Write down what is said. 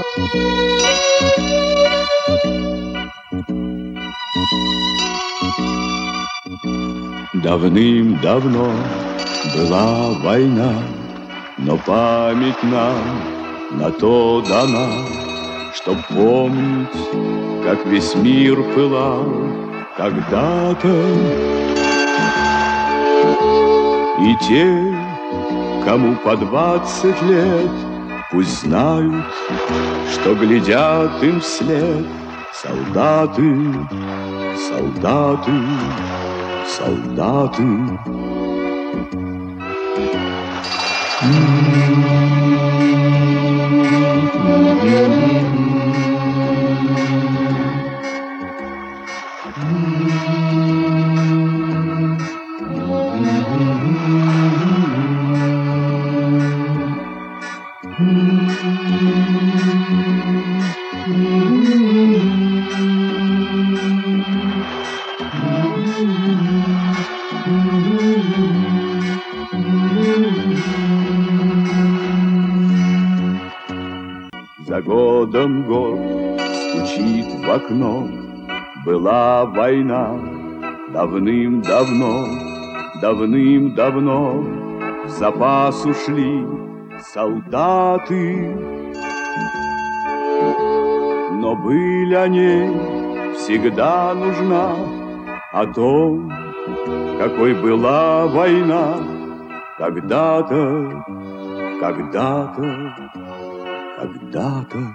Давным-давно была война, но память нам на то дана, чтоб помнить, как весь мир пылал когда-то. И те, кому по 20 лет, пусть знают, что глядят им вслед солдаты, солдаты, солдаты. За годом год стучит в окно. Была война давным-давно, давным-давно. В запас ушли солдаты, но быль о ней всегда нужна, о том, какой была война когда-то, когда-то, когда-то.